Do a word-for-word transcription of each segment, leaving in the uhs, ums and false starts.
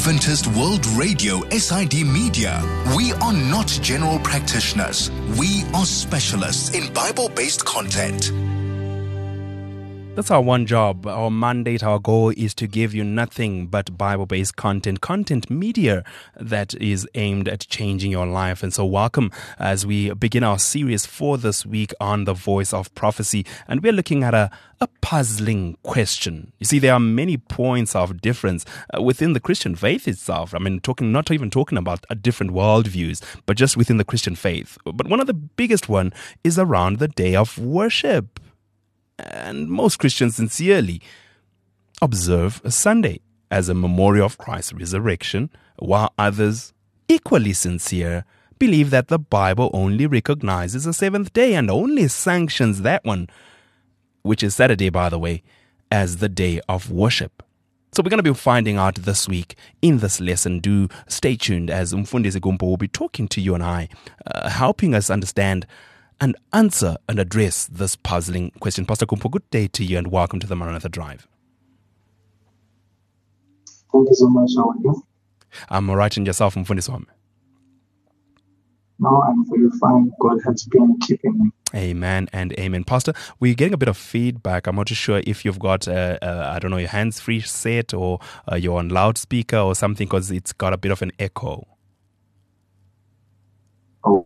Adventist World Radio, S I D Media. We are not general practitioners. We are specialists in Bible-based content. That's our one job. Our mandate, our goal is to give you nothing but Bible-based content, content media that is aimed at changing your life. And so welcome as we begin our series for this week on the Voice of Prophecy. And we're looking at a, a puzzling question. You see, there are many points of difference uh, within the Christian faith itself. I mean, talking not even talking about uh, different worldviews, but just within the Christian faith. But one of the biggest one is around the day of worship. And most Christians sincerely observe a Sunday as a memorial of Christ's resurrection, while others, equally sincere, believe that the Bible only recognizes the seventh day and only sanctions that one, which is Saturday, by the way, as the day of worship. So we're going to be finding out this week in this lesson. Do stay tuned as Mfundisi Gumpo will be talking to you and I, uh, helping us understand and answer and address this puzzling question. Pastor Kumpo, good day to you and welcome to the Maranatha Drive. Thank you so much. How are you? I'm all right, and yourself, Mfundisi Wami? No, I'm very fine. God has been keeping me. Amen and amen. Pastor, we're getting a bit of feedback. I'm not too sure if you've got, uh, uh, I don't know, your hands-free set or uh, you're on loudspeaker or something, because it's got a bit of an echo. Oh.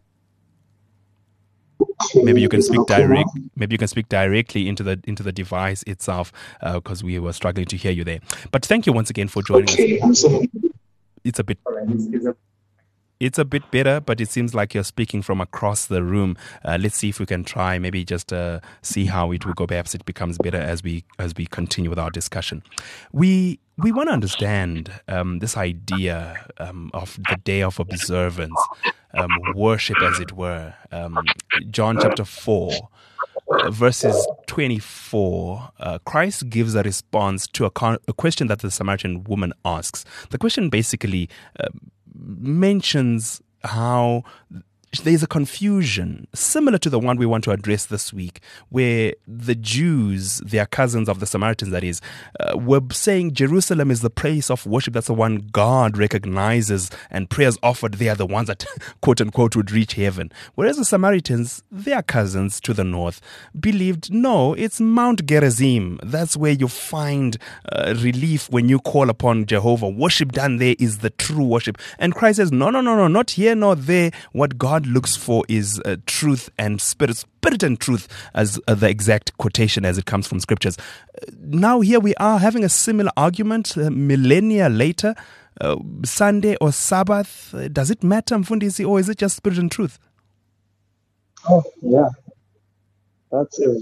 Maybe you can speak direct. Maybe you can speak directly into the into the device itself, because uh, we were struggling to hear you there. But thank you once again for joining okay, us. I'm it's a bit. It's a bit better, but it seems like you're speaking from across the room. Uh, let's see if we can try. Maybe just uh, see how it will go. Perhaps it becomes better as we as we continue with our discussion. We we want to understand um, this idea um, of the day of observance, um, worship, as it were. Um, John chapter four. Uh, verses twenty-four, uh, Christ gives a response to a, con- a question that the Samaritan woman asks. The question basically uh, mentions how there's a confusion similar to the one we want to address this week, where the Jews, their cousins of the Samaritans, that is, uh, were saying Jerusalem is the place of worship. That's the one God recognizes, and prayers offered there are the ones that, quote unquote, would reach heaven. Whereas the Samaritans, their cousins to the north, believed, no, it's Mount Gerizim. That's where you find uh, relief when you call upon Jehovah. Worship done there is the true worship. And Christ says, no, no, no, no, not here, nor there. What God looks for is uh, truth and spirit, spirit and truth, as uh, the exact quotation as it comes from scriptures. Uh, now here we are having a similar argument uh, millennia later. Uh, Sunday or Sabbath, uh, does it matter, Mfundisi, or is it just spirit and truth? Oh, yeah. That's a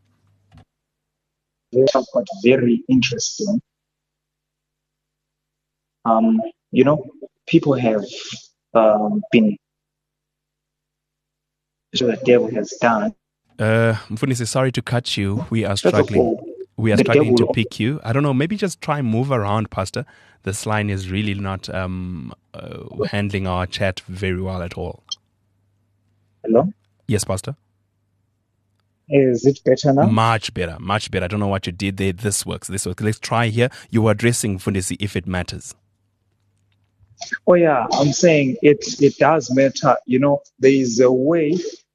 very, but very interesting. Um, you know, people have um, been So the devil has done. Uh, Mfundisi, sorry to cut you. We are struggling. We are the struggling devil. to pick you. I don't know. Maybe just try and move around, Pastor. This line is really not um, uh, handling our chat very well at all. Hello? Yes, Pastor? Is it better now? Much better. Much better. I don't know what you did there. This works. This works. Let's try here. You were addressing Mfundisi if it matters. Oh, yeah. I'm saying it, it does matter. You know, there is a way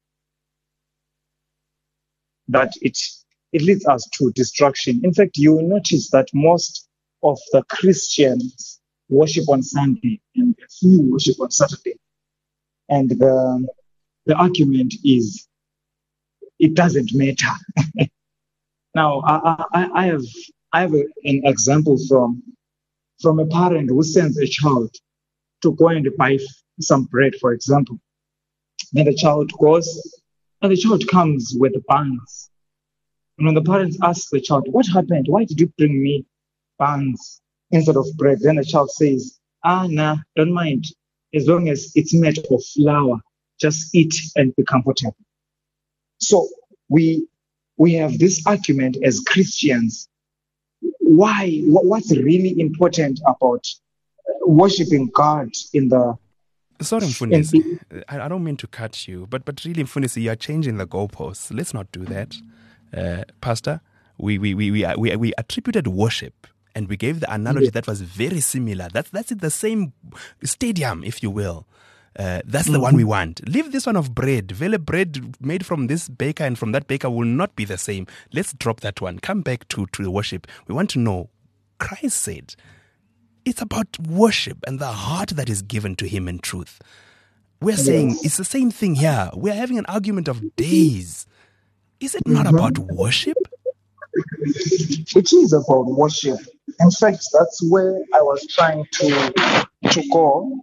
that it it leads us to destruction. In fact, you will notice that most of the Christians worship on Sunday and a few worship on Saturday. And the the argument is it doesn't matter. Now, I, I, I have I have a, an example from from a parent who sends a child to go and buy some bread, for example. Then the child goes, and the child comes with buns. And when the parents ask the child, what happened? Why did you bring me buns instead of bread? Then the child says, ah, nah, don't mind. As long as it's made of flour, just eat and be comfortable. So we we have this argument as Christians. Why? What's really important about worshiping God in the... Sorry, Mfundisi, I don't mean to cut you, but but really, Mfundisi, you are changing the goalposts. Let's not do that. Uh, Pastor, we we, we, we, we, we attributed worship And we gave the analogy that was very similar. That's that's it, the same stadium, if you will. Uh, that's the mm-hmm. one we want. Leave this one of bread. Vele bread made from this baker and from that baker will not be the same. Let's drop that one. Come back to, to the worship. We want to know, Christ said, it's about worship and the heart that is given to him in truth. We're saying yes. It's the same thing here. We're having an argument of days. Is it not mm-hmm. about worship? It is about worship. In fact, that's where I was trying to to go.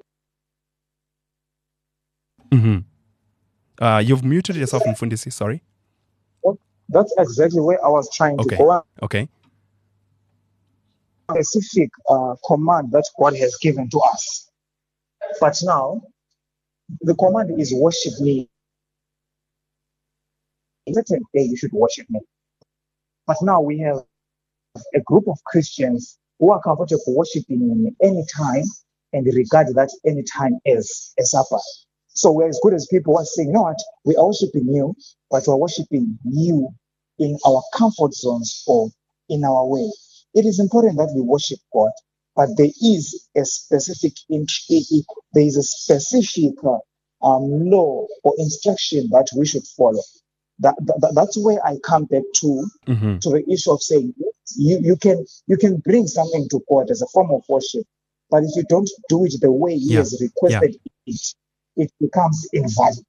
Mm-hmm. Uh, you've muted yourself, Mfundisi, sorry. That's exactly where I was trying okay. to go. Okay. Specific uh, command that God has given to us. But now, the command is worship me. Certain day you should worship me. But now we have a group of Christians who are comfortable worshiping him anytime and regard that anytime as a Sabbath. So we're as good as people who are saying, you know what, we are worshiping you, but we're worshiping you in our comfort zones or in our way. It is important that we worship God, but there is a specific, there is a specific uh, um, law or instruction that we should follow. That, that that's where I come back to mm-hmm. to the issue of saying you, you can you can bring something to God as a form of worship, but if you don't do it the way He yeah. has requested yeah. it, it becomes invalid.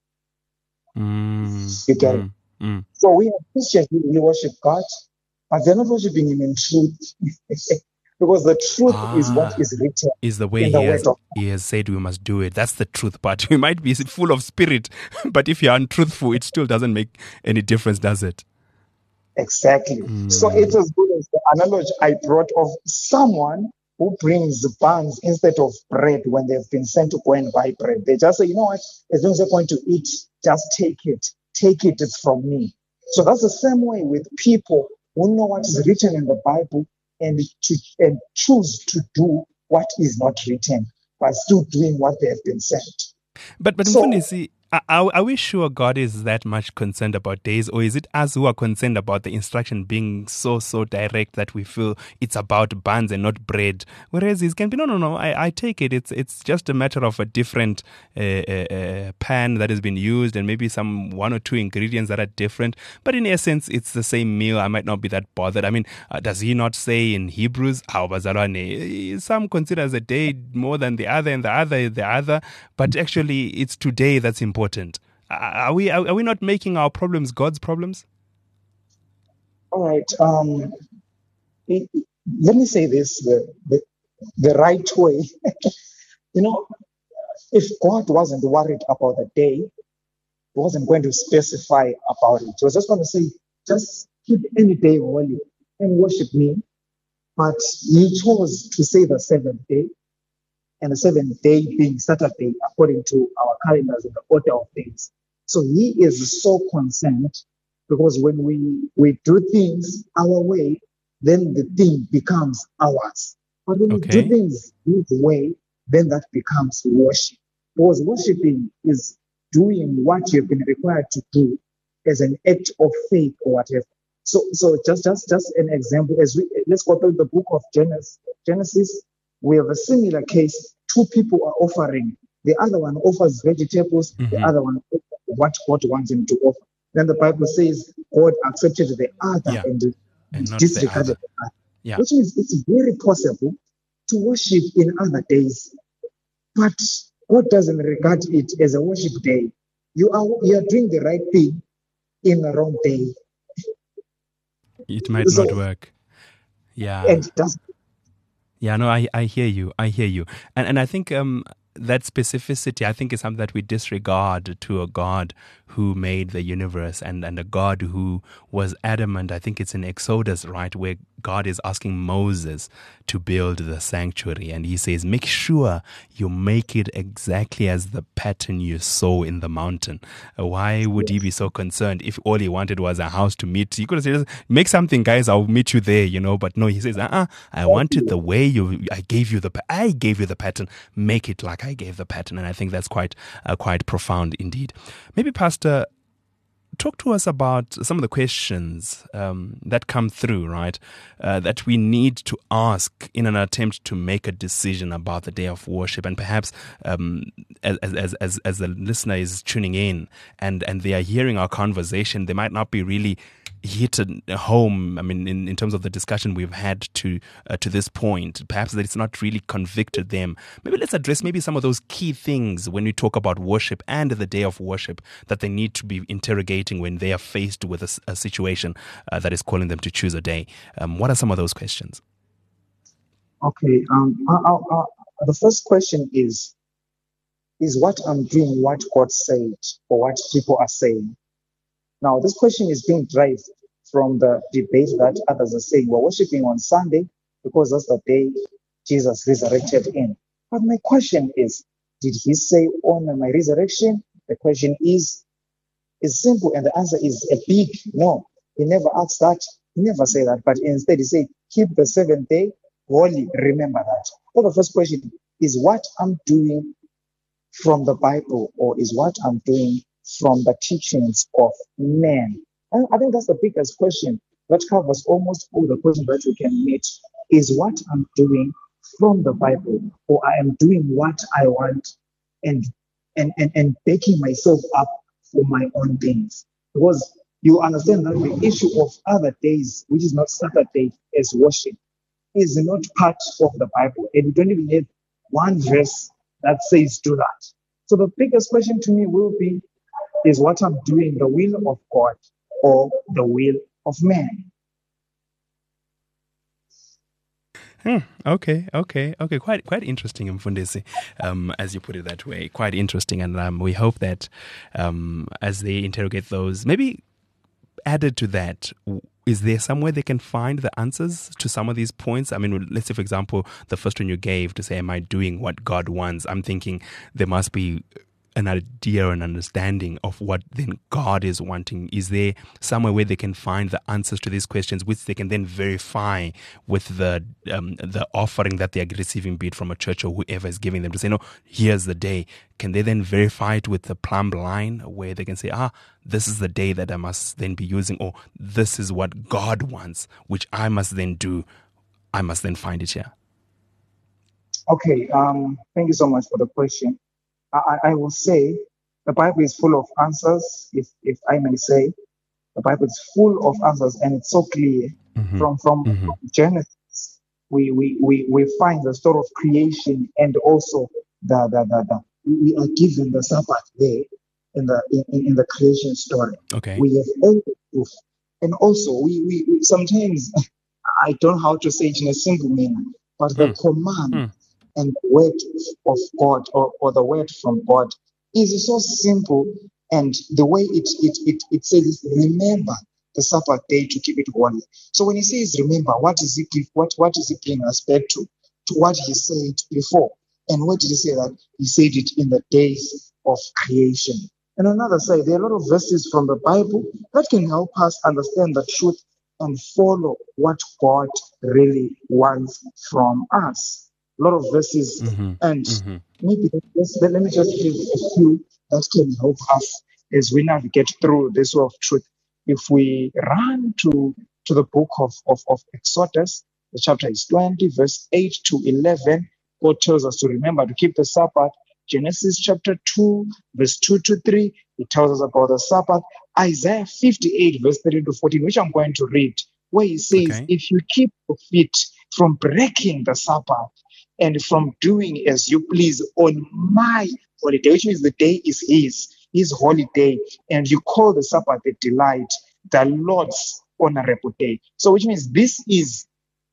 Mm, you get mm, it? Mm. So we have Christians who worship God, but they're not worshiping Him in truth. Because the truth ah, is what is written. Is the way he, the has, of- he has said we must do it. That's the truth part. We might be full of spirit, but if you're untruthful, it still doesn't make any difference, does it? Exactly. Mm. So it's as good as the analogy I brought of someone who brings buns instead of bread when they've been sent to go and buy bread. They just say, you know what, as long as you're going to eat, just take it. Take it, it's from me. So that's the same way with people who know what is written in the Bible and to and choose to do what is not written, but still doing what they have been sent. But but so, Mfundisi, are, are we sure God is that much concerned about days, or is it us who are concerned about the instruction being so so direct that we feel it's about buns and not bread? Whereas it can be no no no. I, I take it it's it's just a matter of a different uh, uh, pan that has been used and maybe some one or two ingredients that are different. But in essence, it's the same meal. I might not be that bothered. I mean, uh, does he not say in Hebrews, some considers a day more than the other and the other the other, but actually it's today that's important. Important. Are we are we not making our problems God's problems? All right. Um, it, let me say this the, the, the right way. You know, if God wasn't worried about the day, He wasn't going to specify about it. He was just going to say, just keep any day holy and worship me. But He chose to say the seventh day. And the seventh day being Saturday, according to our calendars and the order of things. So He is so concerned because when we, we do things our way, then the thing becomes ours. But when okay. we do things His way, then that becomes worship. Because worshiping is doing what you've been required to do as an act of faith or whatever. So, so just, just, just an example. As we let's go through the book of Genesis. Genesis. We have a similar case. Two people are offering. The other one offers vegetables. Mm-hmm. The other one offers what God wants him to offer. Then the Bible says God accepted the other yeah. and, and disregarded the other. Yeah. Which means it's very possible to worship in other days. But God doesn't regard it as a worship day. You are you are doing the right thing in the wrong day. It might so, not work. Yeah. And it doesn't. Yeah, no, I, I hear you. I hear you. And and I think um, that specificity, I think, is something that we disregard to a God who made the universe and, and a God who was adamant. I think it's in Exodus, right, where God is asking Moses to build the sanctuary. And he says, make sure you make it exactly as the pattern you saw in the mountain. Uh, why would he be so concerned if all he wanted was a house to meet? He could have said, make something, guys, I'll meet you there, you know. But no, he says, uh-uh, I wanted the way you, I gave you the, I gave you the pattern. Make it like I gave the pattern. And I think that's quite, uh, quite profound indeed. Maybe, Pastor, talk to us about some of the questions um, that come through, right, uh, that we need to ask in an attempt to make a decision about the day of worship. And perhaps um, as, as, as, as the listener is tuning in and, and they are hearing our conversation, they might not be really hit home, I mean, in, in terms of the discussion we've had to uh, to this point. Perhaps that it's not really convicted them. Maybe let's address maybe some of those key things when we talk about worship and the day of worship that they need to be interrogating when they are faced with a, a situation uh, that is calling them to choose a day. Um, what are some of those questions? Okay, um, I, I, I, the first question is, is what I'm doing what God said or what people are saying? Now, this question is being derived from the debate that others are saying we're worshiping on Sunday because that's the day Jesus resurrected in. But my question is, did he say on my resurrection? The question is, is simple, and the answer is a big no. He never asked that. He never said that, but instead he said, keep the seventh day holy. Remember that. So the first question is what I'm doing from the Bible, or is what I'm doing from the teachings of men? And I think that's the biggest question that covers almost all the questions that we can meet. Is what I'm doing from the Bible, or I am doing what I want and and and, and backing myself up for my own things? Because you understand that the issue of other days, which is not Saturday as worship, is not part of the Bible, and we don't even have one verse that says do that. So the biggest question to me will be, is what I'm doing the will of God or the will of man? Hmm. Okay, okay, okay. Quite, quite interesting, Mfundisi, um, as you put it that way. Quite interesting, and um, we hope that um, as they interrogate those, maybe added to that, is there somewhere they can find the answers to some of these points? I mean, let's say, for example, the first one you gave to say, am I doing what God wants? I'm thinking there must be an idea or an understanding of what then God is wanting. Is there somewhere where they can find the answers to these questions, which they can then verify with the um, the offering that they are receiving, be it from a church or whoever is giving them, to say, no, here's the day. Can they then verify it with the plumb line where they can say, ah, this is the day that I must then be using, or this is what God wants, which I must then do. I must then find it here. Okay, um, thank you so much for the question. I, I will say the Bible is full of answers, if if I may say. The Bible is full of answers, and it's so clear. Mm-hmm. From from mm-hmm. Genesis, we, we we we find the story of creation, and also the the, the, the we are given the Sabbath there in the in, in the creation story. Okay. We have all the proof, and also we, we, we sometimes I don't know how to say it in a simple manner, but the mm. command. Mm. And the word of God, or, or the word from God, is so simple. And the way it it it, it says is, remember the Sabbath day to keep it holy. So when he says remember, what is it? What what is it bringing us back to? To what he said before. And what did he say that? He said it in the days of creation. And on another side, there are a lot of verses from the Bible that can help us understand the truth and follow what God really wants from us. A lot of verses, mm-hmm. and mm-hmm. maybe let's, let me just give a few that can help us as we navigate through this way of truth. If we run to, to the book of, of, of Exodus, the chapter is twenty, verse eight to eleven, God tells us to remember to keep the Sabbath. Genesis chapter two, verse two to three, it tells us about the Sabbath. Isaiah fifty-eight, verse thirteen to fourteen, which I'm going to read, where he says, okay. If you keep your feet from breaking the Sabbath, and from doing as you please on my holiday, which means the day is his, his holiday, and you call the Sabbath a delight, the Lord's honorable day. So which means this is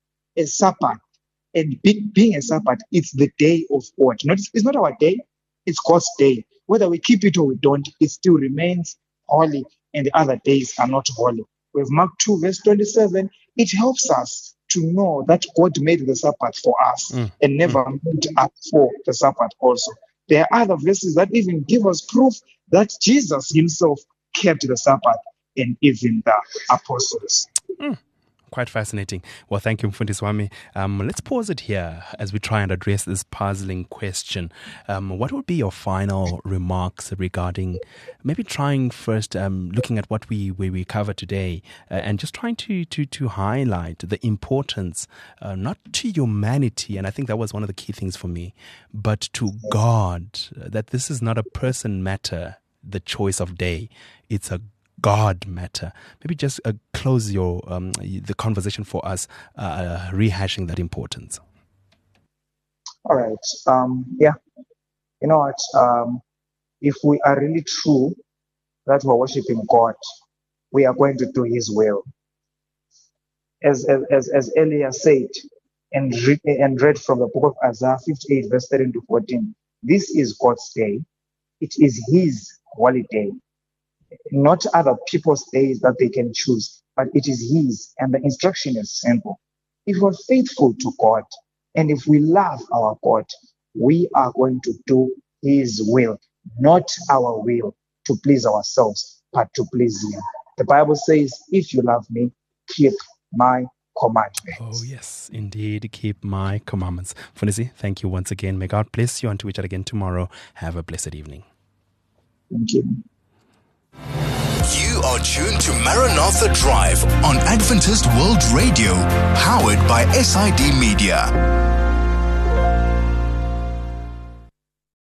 a Sabbath, and be, being a Sabbath, it's the day of God. Not, it's not our day, it's God's day. Whether we keep it or we don't, it still remains holy, and the other days are not holy. We have Mark two, verse twenty-seven. It helps us to know that God made the Sabbath for us mm. and never mm. made us for the Sabbath also. There are other verses that even give us proof that Jesus himself kept the Sabbath, and even the apostles. Mm. quite fascinating. Well, thank you, Mfundisi. Um, let's pause it here as we try and address this puzzling question. Um, what would be your final remarks regarding maybe trying first, um, looking at what we, we, we cover today uh, and just trying to, to, to highlight the importance, uh, not to humanity, and I think that was one of the key things for me, but to God, that this is not a person matter, the choice of day. It's a God matter. Maybe just uh, close your um, the conversation for us, uh, rehashing that importance. All right. Um, yeah. You know what? Um, if we are really true that we're worshiping God, we are going to do His will. As as as, as Elia said and read, and read from the book of Isaiah fifty-eight, verse thirteen to fourteen. This is God's day. It is His holiday. Not other people's days that they can choose, but it is His, and the instruction is simple. If we're faithful to God, and if we love our God, we are going to do His will, not our will to please ourselves, but to please Him. The Bible says, if you love me, keep my commandments. Oh, yes, indeed, keep my commandments. Mfundisi, thank you once again. May God bless you until we chat again tomorrow. Have a blessed evening. Thank you. You are tuned to Maranatha Drive on Adventist World Radio, powered by S I D Media.